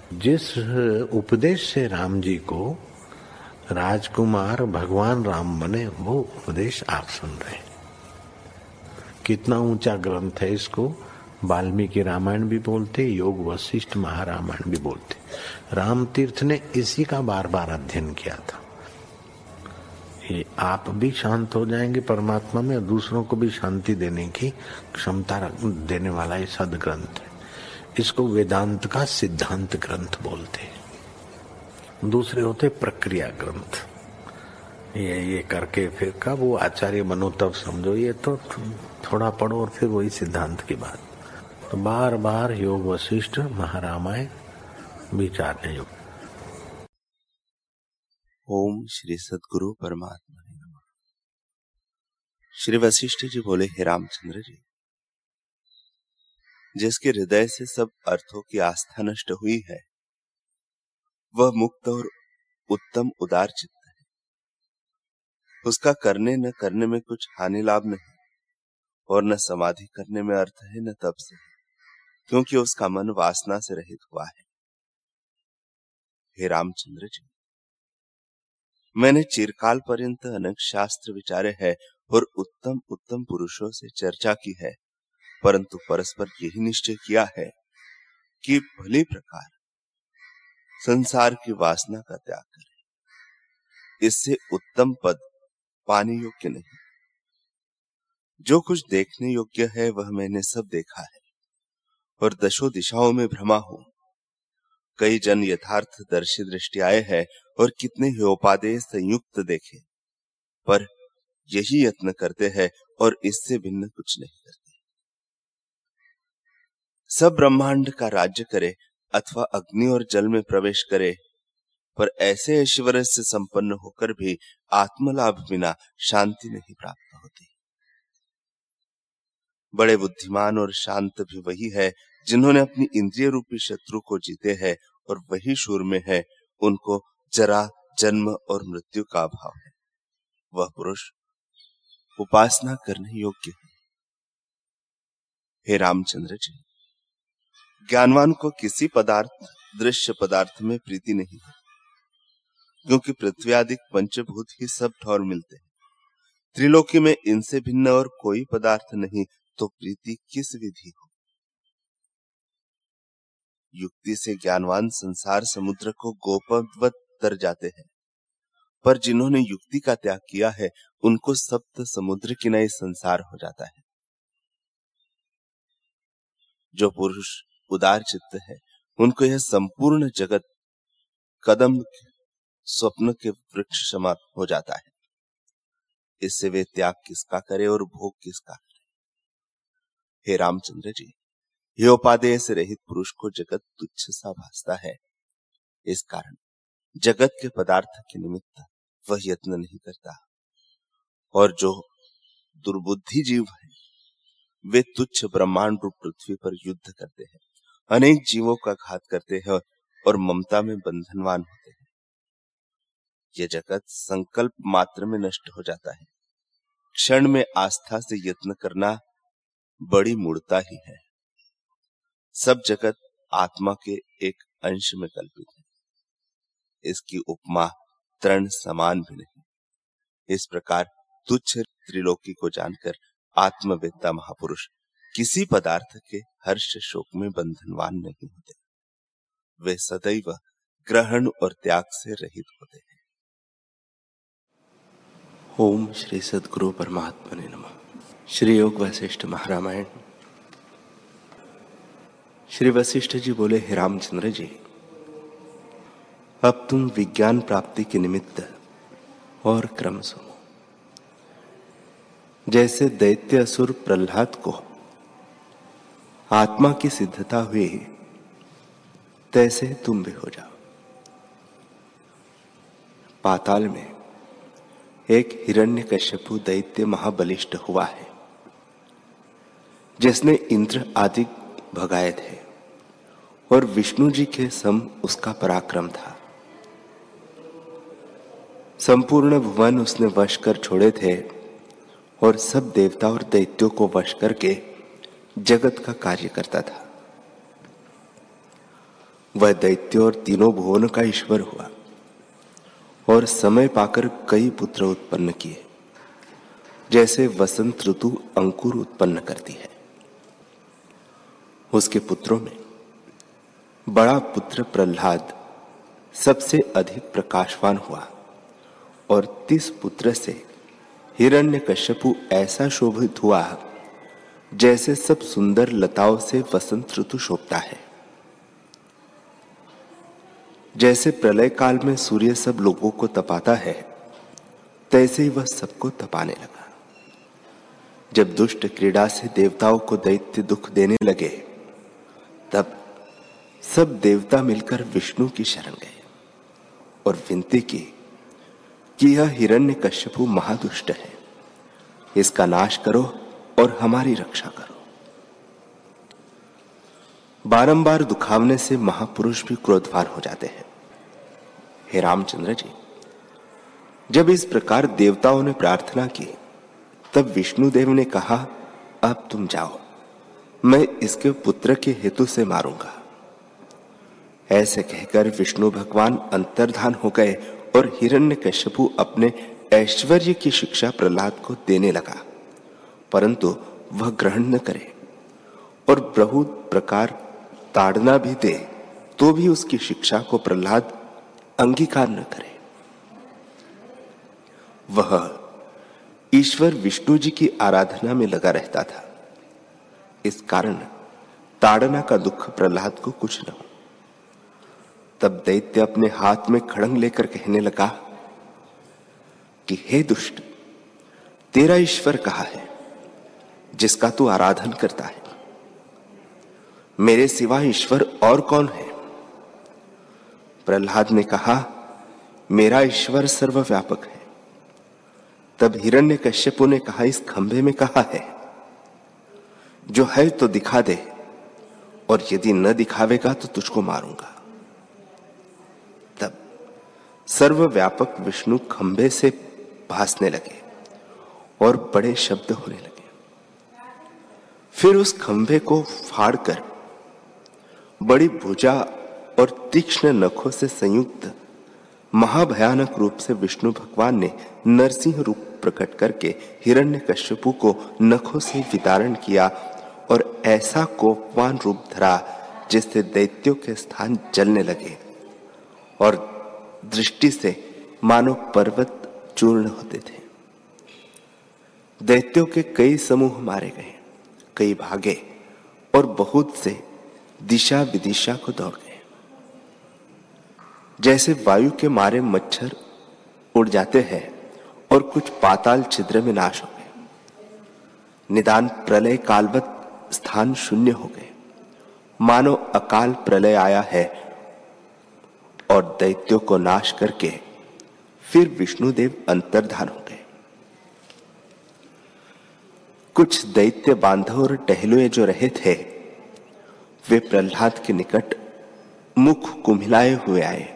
जिस उपदेश से राम जी को राजकुमार भगवान राम बने, वो उपदेश आप सुन रहे हैं। कितना ऊंचा ग्रंथ है, इसको वाल्मीकि रामायण भी बोलते, योग वशिष्ठ महारामायण भी बोलते। राम तीर्थ ने इसी का बार बार अध्ययन किया था। ये आप भी शांत हो जाएंगे परमात्मा में, और दूसरों को भी शांति देने की क्षमता देने वाला ये सदग्रंथ है। इसको वेदांत का सिद्धांत ग्रंथ बोलते हैं। दूसरे होते प्रक्रिया ग्रंथ। ये करके फिर कब वो आचार्य बनो तब समझो, ये तो थोड़ा पढ़ो और फिर वही सिद्धांत की बात। तो बार बार योग वशिष्ठ महारामायण विचारने योग। ओम श्री सद्गुरु परमात्मा ने नमः। श्री वशिष्ठ जी बोले, हे रामचंद्र जी, जिसके हृदय से सब अर्थों की आस्था नष्ट हुई है, वह मुक्त और उत्तम उदार चित्त है। उसका करने न करने में कुछ हानि लाभ नहीं, और न समाधि करने में अर्थ है न तप से, क्योंकि उसका मन वासना से रहित हुआ है। हे रामचंद्र जी, मैंने चिरकाल पर्यंत अनेक शास्त्र विचारे हैं और उत्तम उत्तम पुरुषों से चर्चा की है, परंतु परस्पर यही निश्चय किया है कि भली प्रकार संसार की वासना का त्याग करें। इससे उत्तम पद पाने योग्य नहीं। जो कुछ देखने योग्य है वह मैंने सब देखा है, और दशों दिशाओं में भ्रमा हूं। कई जन यथार्थ दर्शी दृष्टि आए हैं और कितने ही उपादेय संयुक्त देखे, पर यही यत्न करते हैं और इससे भिन्न कुछ नहीं करते। सब ब्रह्मांड का राज्य करे अथवा अग्नि और जल में प्रवेश करे, पर ऐसे ऐश्वर्य से संपन्न होकर भी आत्मलाभ बिना शांति नहीं प्राप्त होती। बड़े बुद्धिमान और शांत भी वही है जिन्होंने अपनी इंद्रिय रूपी शत्रु को जीते हैं, और वही शूर में है उनको जरा जन्म और मृत्यु का अभाव है। वह पुरुष उपासना करने योग्य है। हे रामचंद्र जी, ज्ञानवान को किसी पदार्थ दृश्य पदार्थ में प्रीति नहीं है, क्योंकि पृथ्वी आदि पंचभूत ही सब ठौर मिलते हैं। त्रिलोकी में इनसे भिन्न और कोई पदार्थ नहीं, तो प्रीति किस विधि हो। युक्ति से ज्ञानवान संसार समुद्र को गोपवत तर जाते हैं, पर जिन्होंने युक्ति का त्याग किया है उनको सप्त समुद्र की नई संसार हो जाता है। जो पुरुष उदार चित्त है उनको यह संपूर्ण जगत कदम स्वप्न के वृक्ष समान हो जाता है। इससे वे त्याग किसका करे और भोग किसका करे। हे रामचंद्र जी, ये उपादेय से रहित पुरुष को जगत तुच्छ सा भासता है। इस कारण जगत के पदार्थ के निमित्त वह यत्न नहीं करता, और जो दुर्बुद्धि जीव है वे तुच्छ ब्रह्मांड रूप पृथ्वी पर युद्ध करते हैं, अनेक जीवों का घात करते हैं और ममता में बंधनवान होते हैं। यह जगत संकल्प मात्र में नष्ट हो जाता है। क्षण में आस्था से यत्न करना बड़ी मूढ़ता ही है। सब जगत आत्मा के एक अंश में कल्पित है। इसकी उपमा तृण समान भी नहीं। इस प्रकार तुच्छ त्रिलोकी को जानकर आत्मवेत्ता महापुरुष किसी पदार्थ के हर्ष शोक में बंधनवान नहीं होते। वे सदैव ग्रहण और त्याग से रहित होते हैं। ओम श्री सद्गुरु परमात्मा ने नमः। श्री योग वशिष्ठ महारामायण। श्री वशिष्ठ जी बोले, हे रामचंद्र जी, अब तुम विज्ञान प्राप्ति के निमित्त और क्रम सुनो। जैसे दैत्य असुर प्रहलाद को आत्मा की सिद्धता हुई, तैसे तुम भी हो जाओ। पाताल में एक हिरण्यकश्यपु दैत्य महाबलिष्ठ हुआ है, जिसने इंद्र आदि भगाए थे और विष्णु जी के सम उसका पराक्रम था। संपूर्ण भुवन उसने वश कर छोड़े थे और सब देवता और दैत्यों को वश करके जगत का कार्य करता था। वह दैत्य और तीनों भुवन का ईश्वर हुआ और समय पाकर कई पुत्र उत्पन्न किए, जैसे वसंत ऋतु अंकुर उत्पन्न करती है। उसके पुत्रों में बड़ा पुत्र प्रहलाद सबसे अधिक प्रकाशवान हुआ और 30 पुत्र से हिरण्यकश्यपु ऐसा शोभित हुआ जैसे सब सुंदर लताओं से वसंत ऋतु शोभता है। जैसे प्रलय काल में सूर्य सब लोगों को तपाता है, तैसे ही वह सबको तपाने लगा। जब दुष्ट क्रीड़ा से देवताओं को दैत्य दुख देने लगे, तब सब देवता मिलकर विष्णु की शरण गए और विनती की कि यह हिरण्यकश्यपु महादुष्ट है, इसका नाश करो और हमारी रक्षा करो। बारंबार दुखावने से महापुरुष भी क्रोधवान हो जाते हैं। हे रामचंद्र जी, जब इस प्रकार देवताओं ने प्रार्थना की, तब विष्णुदेव ने कहा, अब तुम जाओ, मैं इसके पुत्र के हेतु से मारूंगा। ऐसे कहकर विष्णु भगवान अंतर्धान हो गए और हिरण्यकश्यपु अपने ऐश्वर्य की शिक्षा प्रहलाद को देने लगा, परंतु वह ग्रहण न करे और बहुत प्रकार ताड़ना भी दे तो भी उसकी शिक्षा को प्रहलाद अंगीकार न करे। वह ईश्वर विष्णु जी की आराधना में लगा रहता था, इस कारण ताड़ना का दुख प्रहलाद को कुछ न हो। तब दैत्य अपने हाथ में खड़ंग लेकर कहने लगा कि हे दुष्ट, तेरा ईश्वर कहाँ है जिसका तू आराधन करता है? मेरे सिवा ईश्वर और कौन है? प्रहलाद ने कहा, मेरा ईश्वर सर्वव्यापक है। तब हिरण्यकश्यपु ने कहा, इस खंभे में कहा है? जो है तो दिखा दे, और यदि न दिखावेगा तो तुझको मारूंगा। तब सर्वव्यापक विष्णु खंभे से भासने लगे और बड़े शब्द होने लगे। फिर उस खंभे को फाड़कर बड़ी भुजा और तीक्ष्ण नखों से संयुक्त महाभयानक रूप से विष्णु भगवान ने नरसिंह रूप प्रकट करके हिरण्यकश्यपु को नखों से विदारण किया और ऐसा कोपवान रूप धरा जिससे दैत्यों के स्थान जलने लगे और दृष्टि से मानो पर्वत चूर्ण होते थे। दैत्यों के कई समूह मारे गए, कई भागे और बहुत से दिशा विदिशा को दौड़ गए। जैसे वायु के मारे मच्छर उड़ जाते हैं और कुछ पाताल छिद्र में नाश हो गए, निदान प्रलय कालवत स्थान शून्य हो गए, मानो अकाल प्रलय आया है। और दैत्यों को नाश करके फिर विष्णुदेव अंतर्धान हो गए। कुछ दैत्य बांधव और टहलुए जो रहे थे, वे प्रहलाद के निकट मुख कुम्हिलाए हुए आए,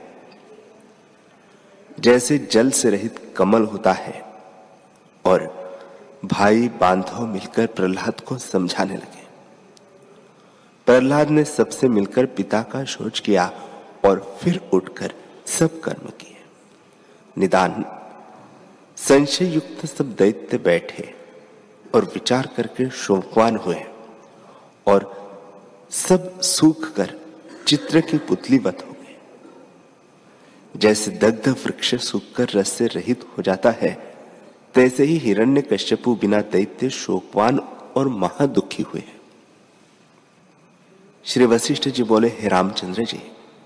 जैसे जल से रहित कमल होता है, और भाई बांधव मिलकर प्रहलाद को समझाने लगे। प्रहलाद ने सबसे मिलकर पिता का शोच किया और फिर उठकर सब कर्म किए। निदान संशय युक्त सब दैत्य बैठे और विचार करके शोकवान हुए और सब सूख कर चित्र की पुतलीवत हो गए। जैसे दग्ध वृक्ष सूखकर रस से रहित हो जाता है, तैसे ही हिरण्यकश्यपु बिना दैत्य शोकवान और महादुखी हुए। श्री वशिष्ठ जी बोले, हे रामचंद्र जी,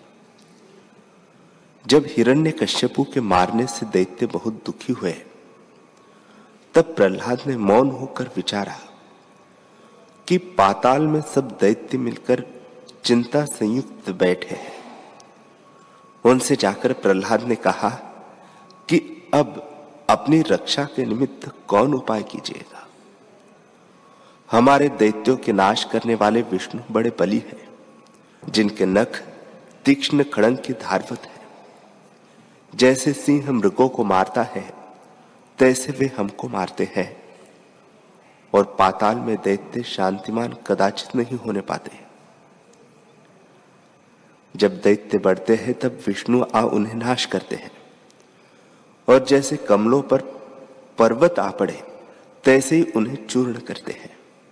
जब हिरण्यकश्यपु के मारने से दैत्य बहुत दुखी हुए, तब प्रहलाद ने मौन होकर विचारा कि पाताल में सब दैत्य मिलकर चिंता संयुक्त बैठे हैं। उनसे जाकर प्रहलाद ने कहा कि अब अपनी रक्षा के निमित्त कौन उपाय कीजिएगा? हमारे दैत्यों के नाश करने वाले विष्णु बड़े बली हैं, जिनके नख तीक्ष्ण खड़ंग की धारवत है। जैसे सिंह मृगों को मारता है, तैसे वे हमको मारते हैं, और पाताल में दैत्य शांतिमान कदाचित नहीं होने पाते। जब दैत्य बढ़ते हैं तब विष्णु आ उन्हें नाश करते हैं, और जैसे कमलों पर पर्वत आ पड़े तैसे ही उन्हें चूर्ण करते हैं।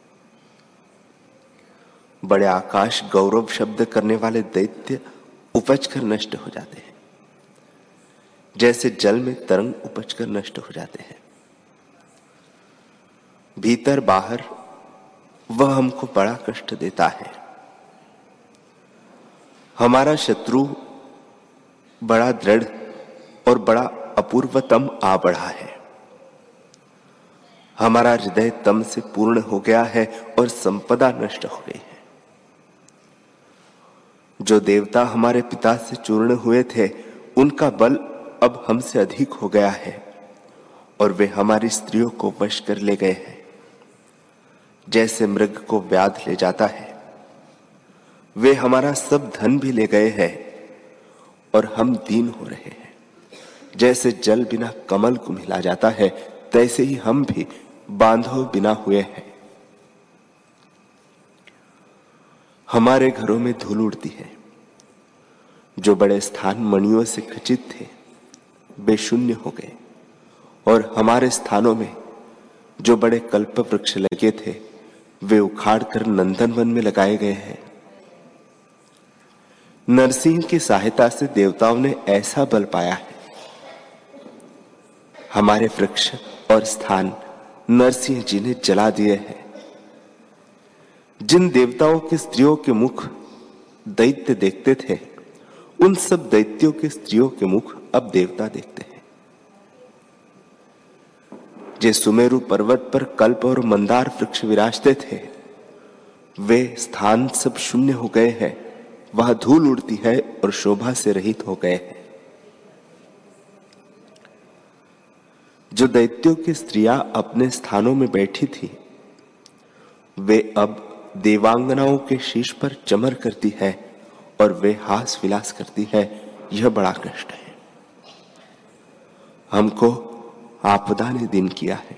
बड़े आकाश गौरव शब्द करने वाले दैत्य उपज कर नष्ट हो जाते हैं, जैसे जल में तरंग उपज कर नष्ट हो जाते हैं। भीतर बाहर वह हमको बड़ा कष्ट देता है। हमारा शत्रु बड़ा दृढ़ और बड़ा अपूर्वतम आ बढ़ा है। हमारा हृदय तम से पूर्ण हो गया है और संपदा नष्ट हो गई है। जो देवता हमारे पिता से चूर्ण हुए थे उनका बल अब हमसे अधिक हो गया है और वे हमारी स्त्रियों को वश कर ले गए हैं। जैसे मृग को व्याध ले जाता है, वे हमारा सब धन भी ले गए हैं और हम दीन हो रहे हैं। जैसे जल बिना कमल को मिला जाता है, तैसे ही हम भी बांधो बिना हुए हैं। हमारे घरों में धूल उड़ती है। जो बड़े स्थान मणियों से खचित थे वे शून्य हो गए, और हमारे स्थानों में जो बड़े कल्प वृक्ष लगे थे वे उखाड़ कर नंदनवन में लगाए गए हैं। नरसिंह की सहायता से देवताओं ने ऐसा बल पाया है। हमारे वृक्ष और स्थान नरसिंह जी ने जला दिए हैं। जिन देवताओं के स्त्रियों के मुख दैत्य देखते थे, उन सब दैत्यों के स्त्रियों के मुख अब देवता देखते हैं। जे सुमेरु पर्वत पर कल्प और मंदार वृक्ष विराजते थे, वे स्थान सब शून्य हो गए हैं। वह धूल उड़ती है और शोभा से रहित हो गए हैं। जो दैत्यों की स्त्रियां अपने स्थानों में बैठी थी, वे अब देवांगनाओं के शीश पर चमर करती है और वे हास विलास करती है। यह बड़ा कष्ट है। हमको आपदा ने दिन किया है।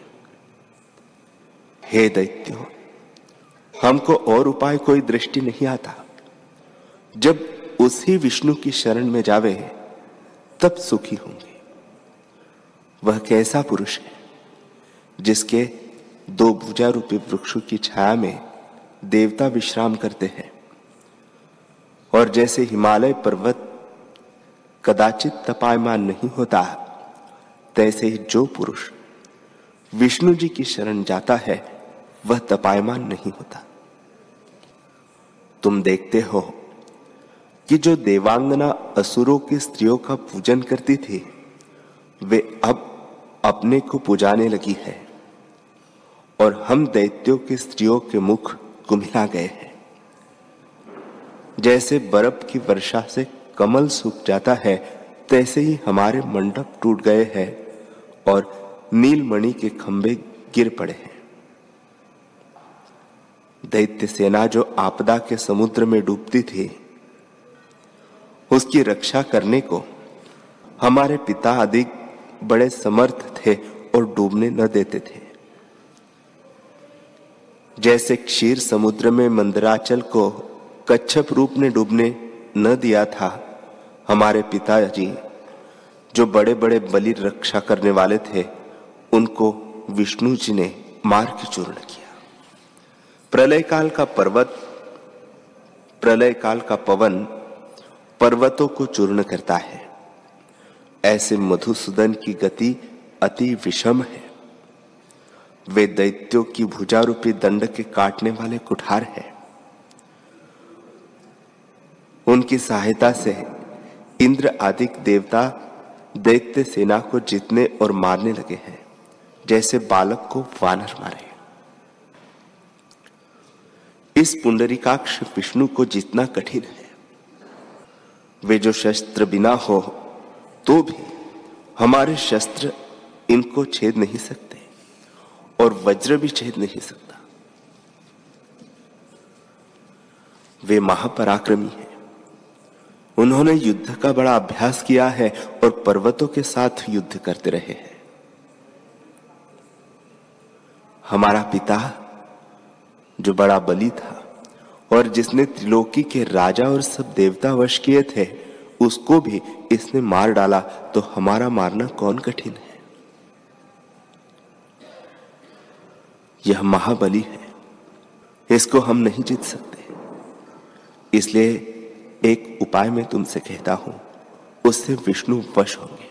हे दैत्यों, हमको और उपाय कोई दृष्टि नहीं आता। जब उसी विष्णु की शरण में जावे तब सुखी होंगे। वह कैसा पुरुष है जिसके दो भुजा रूपी वृक्षों की छाया में देवता विश्राम करते हैं, और जैसे हिमालय पर्वत कदाचित तपायमान नहीं होता, तैसे ही जो पुरुष विष्णु जी की शरण जाता है वह तपायमान नहीं होता। तुम देखते हो कि जो देवांगना असुरों की स्त्रियों का पूजन करती थी, वे अब अपने को पुजाने लगी है, और हम दैत्यों की स्त्रियों के मुख कुम्हिला गए हैं। जैसे बर्फ की वर्षा से कमल सूख जाता है, तैसे ही हमारे मंडप टूट गए हैं और नीलमणि के खंभे गिर पड़े हैं। दैत्य सेना जो आपदा के समुद्र में डूबती थी, उसकी रक्षा करने को हमारे पिता आदि बड़े समर्थ थे और डूबने न देते थे। जैसे क्षीर समुद्र में मंदराचल को कच्छप रूप ने डूबने न दिया था, हमारे पिताजी जो बड़े बड़े बलि रक्षा करने वाले थे, उनको विष्णु जी ने मार के चूर्ण किया। प्रलय काल का पवन पर्वतों को चूर्ण करता है। ऐसे मधुसूदन की गति अति विषम है। वे दैत्यों की भुजा रूपी दंड के काटने वाले कुठार है। उनकी सहायता से इंद्र आदि देवता दैत्य सेना को जीतने और मारने लगे हैं, जैसे बालक को वानर मारे। इस पुंडरीकाक्ष विष्णु को जीतना कठिन है। वे जो शस्त्र बिना हो तो भी हमारे शस्त्र इनको छेद नहीं सकते, और वज्र भी छेद नहीं सकता। वे महापराक्रमी हैं। उन्होंने युद्ध का बड़ा अभ्यास किया है और पर्वतों के साथ युद्ध करते रहे हैं। हमारा पिता जो बड़ा बली था, और जिसने त्रिलोकी के राजा और सब देवता वश किए थे उसको भी इसने मार डाला, तो हमारा मारना कौन कठिन है। यह महाबली है, इसको हम नहीं जीत सकते। इसलिए एक उपाय मैं तुमसे कहता हूं, उससे विष्णु वश होंगे।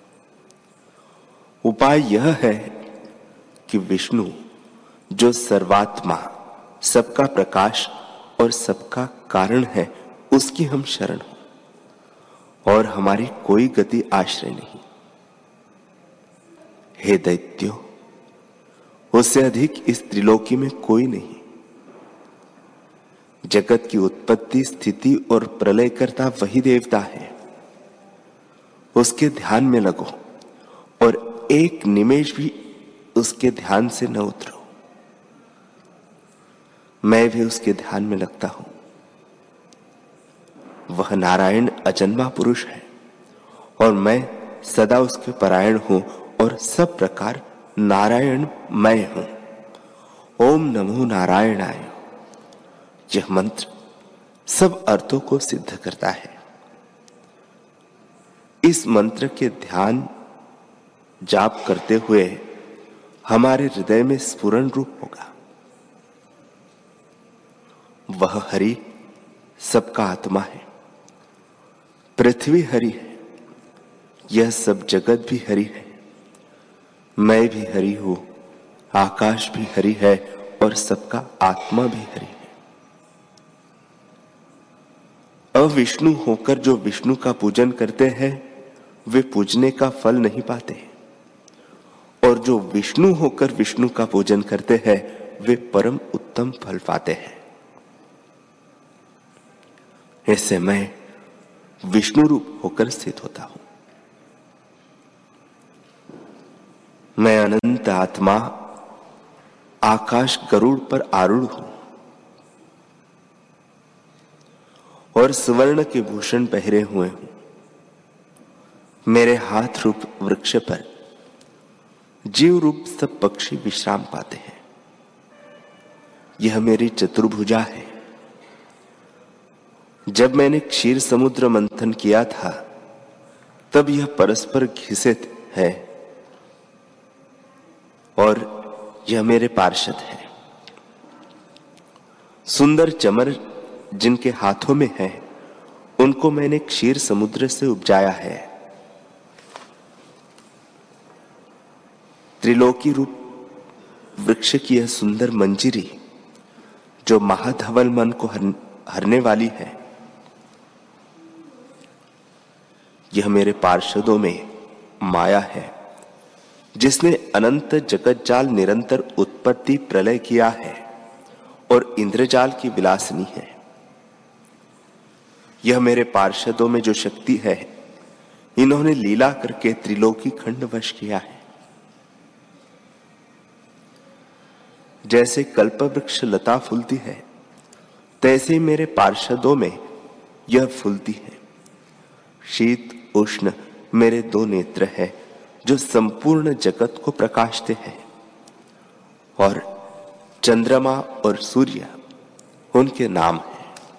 उपाय यह है कि विष्णु जो सर्वात्मा, सबका प्रकाश और सबका कारण है, उसकी हम शरण हो और हमारी कोई गति आश्रय नहीं। हे दैत्यों, उससे अधिक इस त्रिलोकी में कोई नहीं। जगत की उत्पत्ति, स्थिति और प्रलय करता वही देवता है। उसके ध्यान में लगो और एक निमेष भी उसके ध्यान से न उतरो। मैं भी उसके ध्यान में लगता हूं। वह नारायण अजन्मा पुरुष है और मैं सदा उसके परायण हूं और सब प्रकार नारायण मैं हूं। ओम नमो नारायणाय। यह मंत्र सब अर्थों को सिद्ध करता है। इस मंत्र के ध्यान जाप करते हुए हमारे हृदय में स्फुरण रूप होगा। वह हरि सबका आत्मा है। पृथ्वी हरि है, यह सब जगत भी हरि है। मैं भी हरि हूं, आकाश भी हरि है और सबका आत्मा भी हरि है। अविष्णु होकर जो विष्णु का पूजन करते हैं वे पूजने का फल नहीं पाते, और जो विष्णु होकर विष्णु का पूजन करते हैं वे परम उत्तम फल पाते हैं। ऐसे मैं विष्णु रूप होकर स्थित होता हूं। मैं अनंत आत्मा आकाश गरुड़ पर आरूढ़ हूं और सुवर्ण के भूषण पहरे हुए हूं। मेरे हाथ रूप वृक्ष पर जीव रूप सब पक्षी विश्राम पाते हैं। यह मेरी चतुर्भुजा है। जब मैंने क्षीर समुद्र मंथन किया था तब यह परस्पर घिसे है और यह मेरे पार्षद है। सुंदर चमर जिनके हाथों में है उनको मैंने क्षीर समुद्र से उपजाया है। त्रिलोकी रूप वृक्ष की यह सुंदर मंजिरी जो महाधवल मन को हरने वाली है, यह मेरे पार्षदों में माया है जिसने अनंत जगत जाल निरंतर उत्पत्ति प्रलय किया है और इंद्रजाल की विलासिनी है। यह मेरे पार्षदों में जो शक्ति है इन्होंने लीला करके त्रिलोकी खंड वश किया है। जैसे कल्पवृक्ष लता फूलती है तैसे मेरे पार्षदों में यह फूलती है। शीत उष्ण मेरे दो नेत्र हैं जो संपूर्ण जगत को प्रकाशते हैं और चंद्रमा और सूर्य उनके नाम हैं।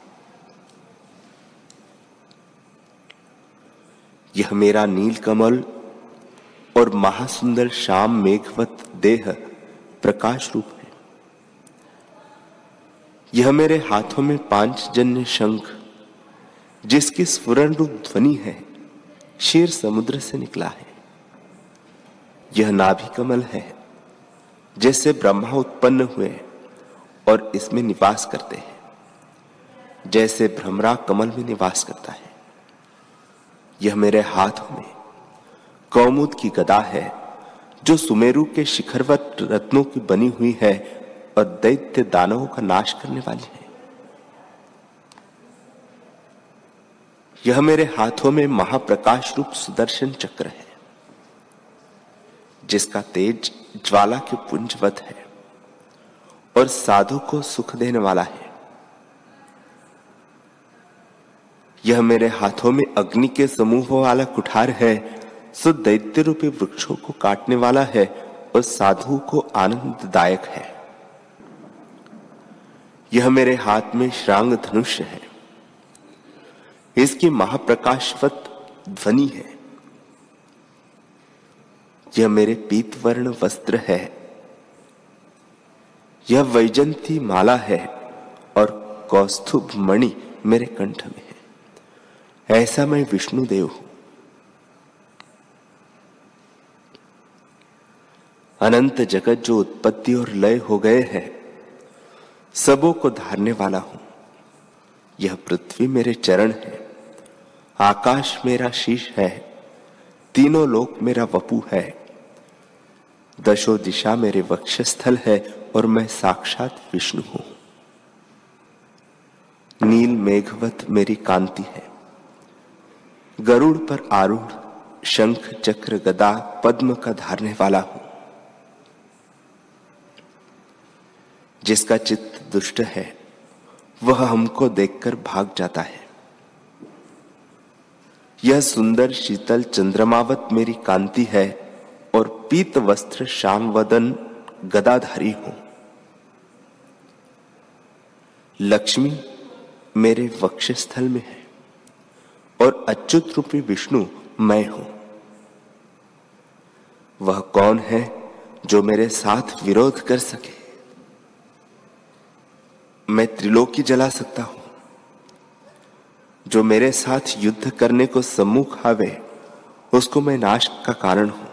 यह मेरा नील कमल और महासुंदर श्याम मेघवत देह प्रकाश रूप है। यह मेरे हाथों में पांचजन्य शंख जिसकी स्फुरण रूप ध्वनि है क्षीर समुद्र से निकला है। यह नाभि कमल है जिससे ब्रह्मा उत्पन्न हुए और इसमें निवास करते हैं, जैसे भ्रमरा कमल में निवास करता है। यह मेरे हाथों में कौमुद की गदा है जो सुमेरु के शिखरवत रत्नों की बनी हुई है और दैत्य दानवों का नाश करने वाली है। यह मेरे हाथों में महाप्रकाश रूप सुदर्शन चक्र है जिसका तेज ज्वाला के पुंजवत है और साधु को सुख देने वाला है। यह मेरे हाथों में अग्नि के समूह वाला कुठार है सो दैत्य रूपी वृक्षों को काटने वाला है और साधु को आनंददायक है। यह मेरे हाथ में श्रांग धनुष है, इसकी महाप्रकाशवत ध्वनि है। यह मेरे पीतवर्ण वस्त्र है, यह वैजंती माला है और कौस्तुभ मणि मेरे कंठ में है। ऐसा मैं विष्णुदेव हूं। अनंत जगत जो उत्पत्ति और लय हो गए हैं, सबों को धारने वाला हूं। यह पृथ्वी मेरे चरण है, आकाश मेरा शीश है, तीनों लोक मेरा वपु है, दशों दिशा मेरे वक्षस्थल है और मैं साक्षात विष्णु हूं। नील मेघवत मेरी कांति है, गरुड़ पर आरूढ़ शंख चक्र गदा पद्म का धारने वाला हूं। जिसका चित्त दुष्ट है वह हमको देखकर भाग जाता है। यह सुंदर शीतल चंद्रमावत मेरी कांति है और पीत वस्त्र श्याम वदन गदाधारी हूं। लक्ष्मी मेरे वक्षस्थल में है और अच्युत रूपी विष्णु मैं हूं। वह कौन है जो मेरे साथ विरोध कर सके? मैं त्रिलोकी जला सकता हूं। जो मेरे साथ युद्ध करने को सम्मुख आवे उसको मैं नाश का कारण हूं।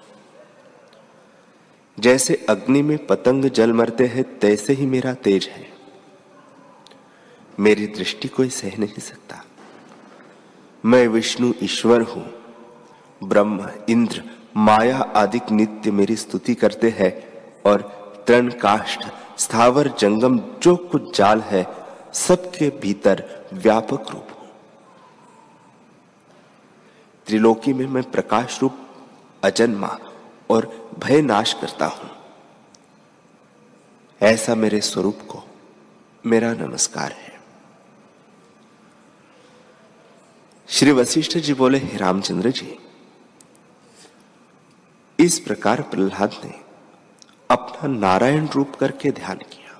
जैसे अग्नि में पतंग जल मरते हैं तैसे ही मेरा तेज है। मेरी दृष्टि कोई सह नहीं सकता। मैं विष्णु ईश्वर हूं। ब्रह्म इंद्र माया आदि नित्य मेरी स्तुति करते हैं और तृण काष्ठ स्थावर जंगम जो कुछ जाल है सबके भीतर व्यापक रूप हूं। त्रिलोकी में मैं प्रकाश रूप अजन्मा और भय नाश करता हूं। ऐसा मेरे स्वरूप को मेरा नमस्कार है। श्री वशिष्ठ जी बोले, हे रामचंद्र जी, इस प्रकार प्रहलाद ने अपना नारायण रूप करके ध्यान किया।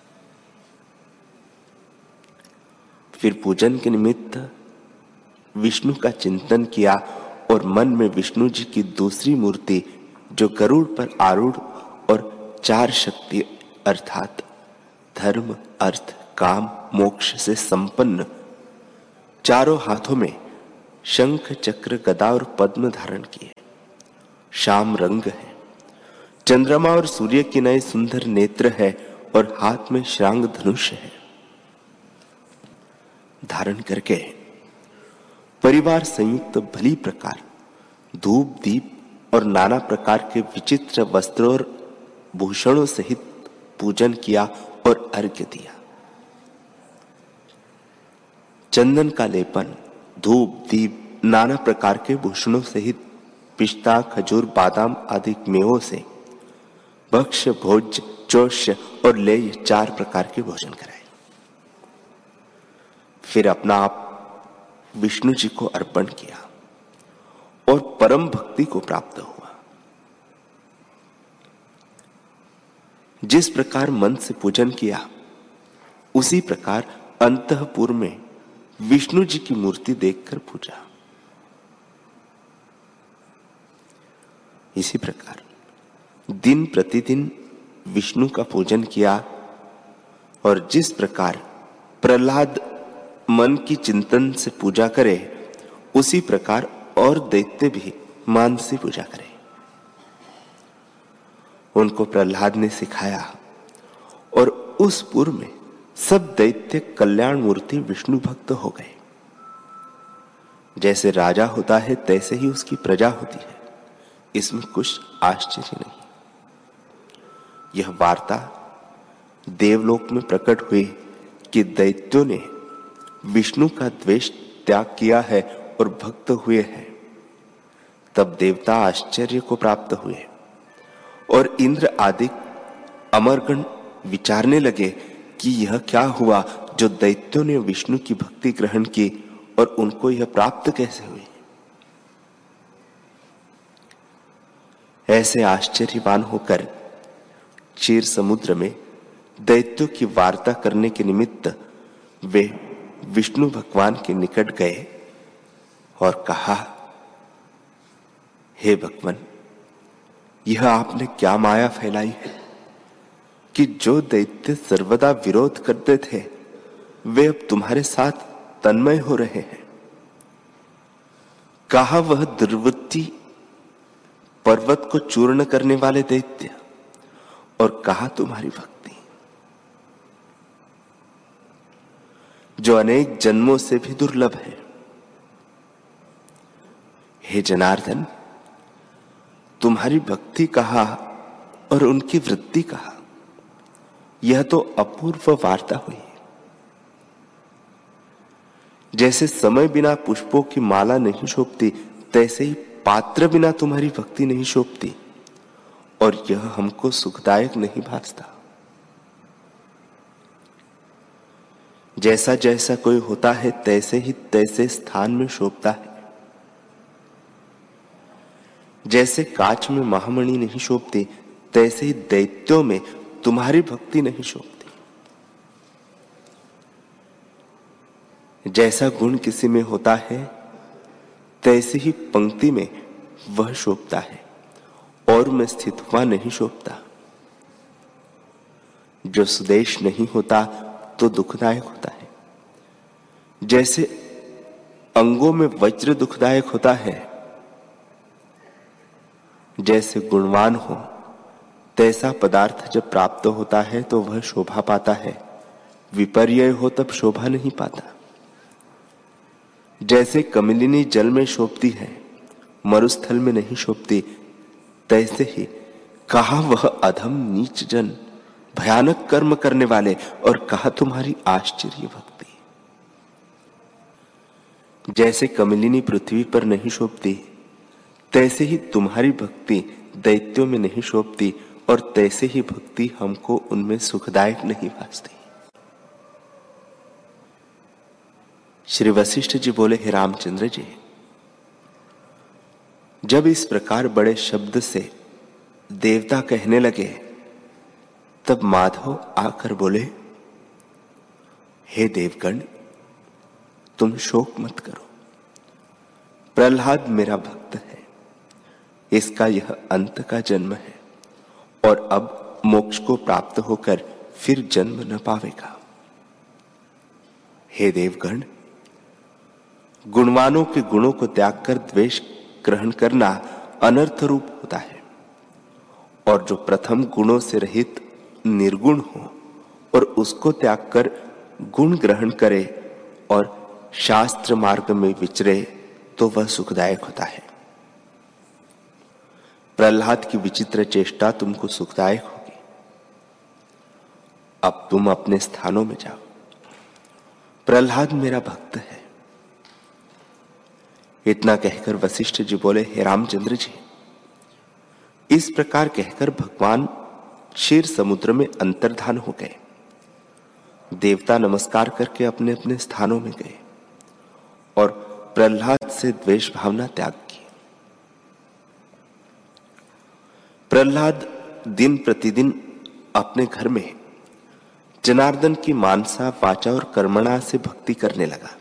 फिर पूजन के निमित्त विष्णु का चिंतन किया और मन में विष्णु जी की दूसरी मूर्ति जो गरुड़ पर आरूढ़ और 4 शक्ति अर्थात धर्म अर्थ काम मोक्ष से संपन्न, चारों हाथों में शंख चक्र गदा और पद्म धारण किए, श्याम रंग है, चंद्रमा और सूर्य की नए सुंदर नेत्र है और हाथ में श्रांग धनुष है, धारण करके परिवार संयुक्त भली प्रकार धूप दीप और नाना प्रकार के विचित्र वस्त्रों और भूषणों सहित पूजन किया और अर्घ्य दिया। चंदन का लेपन, धूप दीप नाना प्रकार के भूषणों सहित पिस्ता खजूर बादाम आदि मेवों से भक्ष्य भोज्य चोष्य और लेय 4 प्रकार के भोजन कराए। फिर अपना आप विष्णु जी को अर्पण किया और परम भक्ति को प्राप्त हुआ। जिस प्रकार मन से पूजन किया उसी प्रकार अंतःपुर में विष्णु जी की मूर्ति देखकर पूजा। इसी प्रकार दिन प्रतिदिन विष्णु का पूजन किया और जिस प्रकार प्रहलाद मन की चिंतन से पूजा करे उसी प्रकार और दैत्य भी मानसी पूजा करे। उनको प्रहलाद ने सिखाया और उस पूर्व में सब दैत्य कल्याण मूर्ति विष्णु भक्त हो गए। जैसे राजा होता है तैसे ही उसकी प्रजा होती है, इसमें कुछ आश्चर्य नहीं। यह वार्ता देवलोक में प्रकट हुई कि दैत्यों ने विष्णु का द्वेष त्याग किया है और भक्त हुए हैं। तब देवता आश्चर्य को प्राप्त हुए और इंद्र आदि अमरगण विचारने लगे कि यह क्या हुआ जो दैत्यों ने विष्णु की भक्ति ग्रहण की और उनको यह प्राप्त कैसे हुई। ऐसे आश्चर्यवान होकर क्षीर समुद्र में दैत्यों की वार्ता करने के निमित्त वे विष्णु भगवान के निकट गए और कहा, हे भगवान, यह आपने क्या माया फैलाई है कि जो दैत्य सर्वदा विरोध करते थे वे अब तुम्हारे साथ तन्मय हो रहे हैं। कहा वह दुर्वृत्ति पर्वत को चूर्ण करने वाले दैत्य, और कहा तुम्हारी भक्ति जो अनेक जन्मों से भी दुर्लभ है। हे जनार्दन, तुम्हारी भक्ति कहा और उनकी वृत्ति कहा, यह तो अपूर्व वार्ता हुई। जैसे समय बिना पुष्पों की माला नहीं शोभती, तैसे ही पात्र बिना तुम्हारी भक्ति नहीं शोभती, और यह हमको सुखदायक नहीं भासता। जैसा जैसा कोई होता है तैसे ही तैसे स्थान में शोभता है। जैसे कांच में महामणि नहीं शोभती, तैसे ही दैत्यों में तुम्हारी भक्ति नहीं शोभती। जैसा गुण किसी में होता है तैसे ही पंक्ति में वह शोभता है, और में स्थित हुआ नहीं शोभता। जो सुदेश नहीं होता तो दुखदायक होता है। जैसे अंगों में वज्र दुखदायक होता है, जैसे गुणवान हो तैसा पदार्थ जब प्राप्त होता है तो वह शोभा पाता है, विपर्य हो तब शोभा नहीं पाता। जैसे कमलिनी जल में शोभती है, मरुस्थल में नहीं शोभती, तैसे ही कहा वह अधम नीच जन, भयानक कर्म करने वाले, और कहा तुम्हारी आश्चर्य भक्ति। जैसे कमलिनी पृथ्वी पर नहीं शोभती, तैसे ही तुम्हारी भक्ति दैत्यों में नहीं शोभती, और तैसे ही भक्ति हमको उनमें सुखदायक नहीं भासती। श्री वशिष्ठ जी बोले, हे रामचंद्र जी, जब इस प्रकार बड़े शब्द से देवता कहने लगे तब माधव आकर बोले, हे देवगण, तुम शोक मत करो। प्रहलाद मेरा भक्त है, इसका यह अंत का जन्म है और अब मोक्ष को प्राप्त होकर फिर जन्म न पावेगा। हे देवगण, गुणवानों के गुणों को त्याग कर द्वेष ग्रहण करना अनर्थ रूप होता है, और जो प्रथम गुणों से रहित निर्गुण हो और उसको त्याग कर गुण ग्रहण करे और शास्त्र मार्ग में विचरे तो वह सुखदायक होता है। प्रहलाद की विचित्र चेष्टा तुमको सुखदायक होगी। अब तुम अपने स्थानों में जाओ। प्रहलाद मेरा भक्त है। इतना कहकर वशिष्ठ जी बोले, हे रामचंद्र जी, इस प्रकार कहकर भगवान क्षीर समुद्र में अंतर्धान हो गए। देवता नमस्कार करके अपने अपने स्थानों में गए और प्रहलाद से द्वेष भावना त्याग की। प्रहलाद दिन प्रतिदिन अपने घर में जनार्दन की मानसा, वाचा और कर्मणा से भक्ति करने लगा,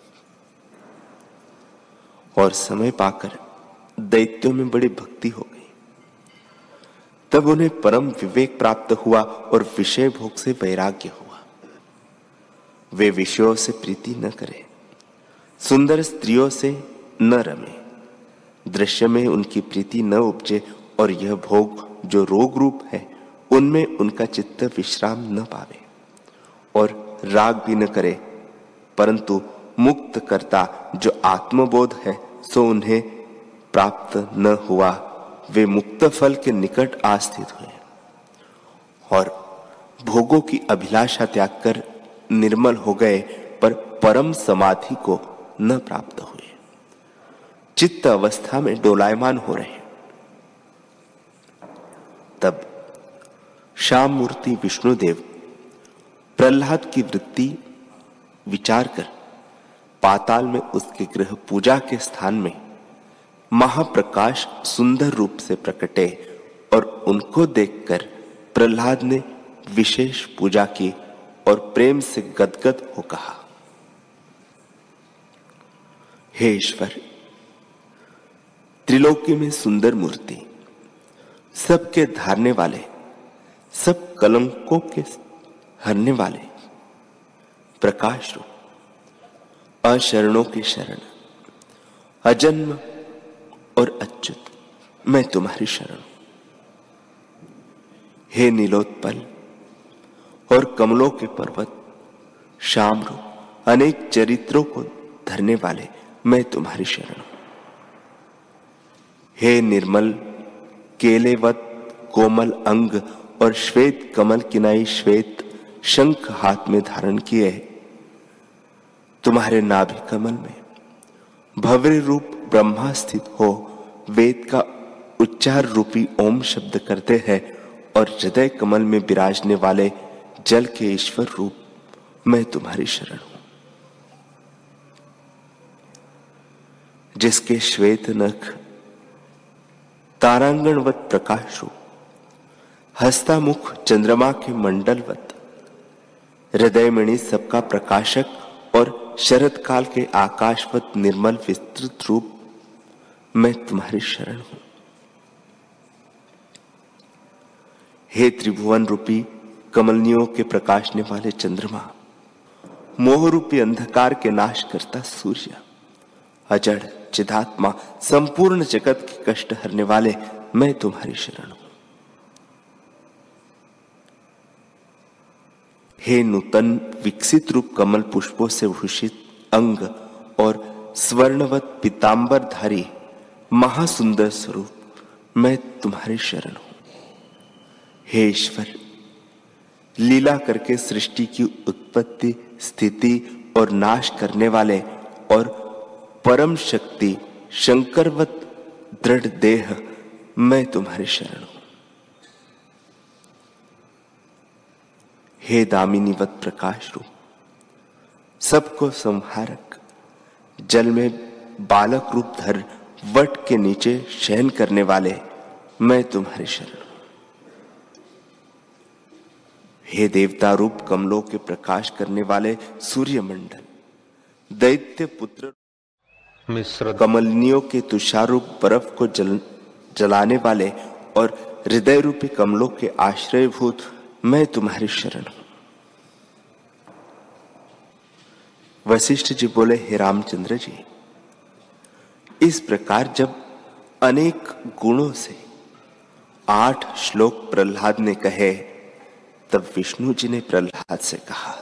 और समय पाकर दैत्यों में बड़ी भक्ति हो गई। तब उन्हें परम विवेक प्राप्त हुआ और विषय भोग से वैराग्य हुआ। वे विषयों से प्रीति न करें, सुंदर स्त्रियों से न रमे, दृश्य में उनकी प्रीति न उपजे, और यह भोग जो रोग रूप है उनमें उनका चित्त विश्राम न पावे, और राग भी न करे, परंतु मुक्त करता जो आत्मबोध है सो उन्हें प्राप्त न हुआ। वे मुक्त फल के निकट आस्थित हुए और भोगों की अभिलाषा त्याग कर निर्मल हो गए, पर परम समाधि को न प्राप्त हुए। चित्त अवस्था में डोलायमान हो रहे। तब श्याम मूर्ति विष्णुदेव प्रहलाद की वृत्ति विचार कर पाताल में उसके गृह पूजा के स्थान में महाप्रकाश सुंदर रूप से प्रकटे, और उनको देखकर प्रहलाद ने विशेष पूजा की और प्रेम से गदगद हो कहा, हे ईश्वर, त्रिलोकी में सुंदर मूर्ति, सबके धारने वाले, सब कलंकों के हरने वाले, प्रकाश रूप, अशरणों की शरण, अजन्म और अच्युत, मैं तुम्हारी शरण हूं। हे नीलोत्पल और कमलों के पर्वत, श्याम रूप, अनेक चरित्रों को धरने वाले, मैं तुम्हारी शरण हूं। हे निर्मल केलेवत कोमल अंग और श्वेत कमल किनाई श्वेत शंख हाथ में धारण किए, तुम्हारे नाभि कमल में भव्य रूप ब्रह्मा स्थित हो वेद का उच्चार रूपी ओम शब्द करते हैं और हृदय कमल में विराजने वाले जल के ईश्वर रूप, मैं तुम्हारी शरण हूं। जिसके श्वेत नख तारांगणवत प्रकाश रूप, हस्तामुख चंद्रमा के मंडलवत, हृदयमणि सबका प्रकाशक और शरद काल के आकाशवत निर्मल विस्तृत रूप, मैं तुम्हारी शरण हूं। हे त्रिभुवन रूपी कमलनियों के प्रकाशने वाले चंद्रमा, मोह रूपी अंधकार के नाश करता सूर्य, अजड़ चिदात्मा, संपूर्ण जगत के कष्ट हरने वाले, मैं तुम्हारी शरण हूं। हे नूतन विकसित रूप कमल पुष्पों से भूषित अंग और स्वर्णवत पीतांबरधारी महासुंदर स्वरूप, मैं तुम्हारी शरण हूं। हे ईश्वर, लीला करके सृष्टि की उत्पत्ति, स्थिति और नाश करने वाले और परम शक्ति शंकरवत दृढ़ देह, मैं तुम्हारी शरण हूं। हे दामिनीवत प्रकाश रूप, सबको संहारक, जल में बालक रूप धर वट के नीचे शयन करने वाले, मैं तुम्हारी शरण हूं। हे देवता रूप कमलों के प्रकाश करने वाले सूर्यमंडल, दैत्य पुत्र मिश्र कमलनियों के तुषारूप बर्फ को जलाने वाले और हृदय रूपी कमलों के आश्रयभूत, मैं तुम्हारी शरण हूं। वशिष्ठ जी बोले, हे रामचंद्र जी, इस प्रकार जब अनेक गुणों से 8 श्लोक प्रहलाद ने कहे, तब विष्णु जी ने प्रहलाद से कहा।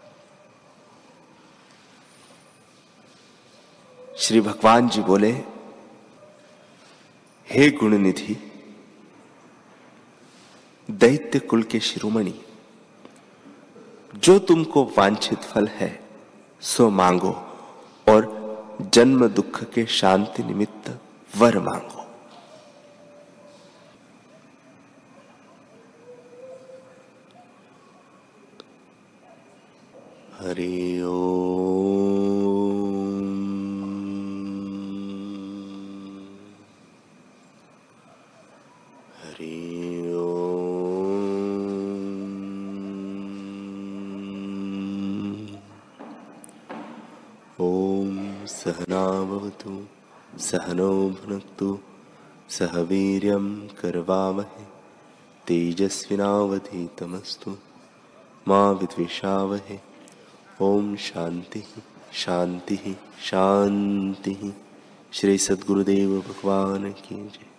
श्री भगवान जी बोले, हे गुणनिधि, दैत्य कुल के शिरोमणि, जो तुमको वांछित फल है सो मांगो और जन्म दुख के शांति निमित्त वर मांगो। हरि ओम। हरि ओम। ओम सहना भवतु, सहनौ भुनक्तु, सह वीर्यं करवावहै, तेजस्विनावधीतमस्तु मा विद्विषावहै। ओम शांति शांति शांति। श्री सद्गुरुदेव भगवान की जय।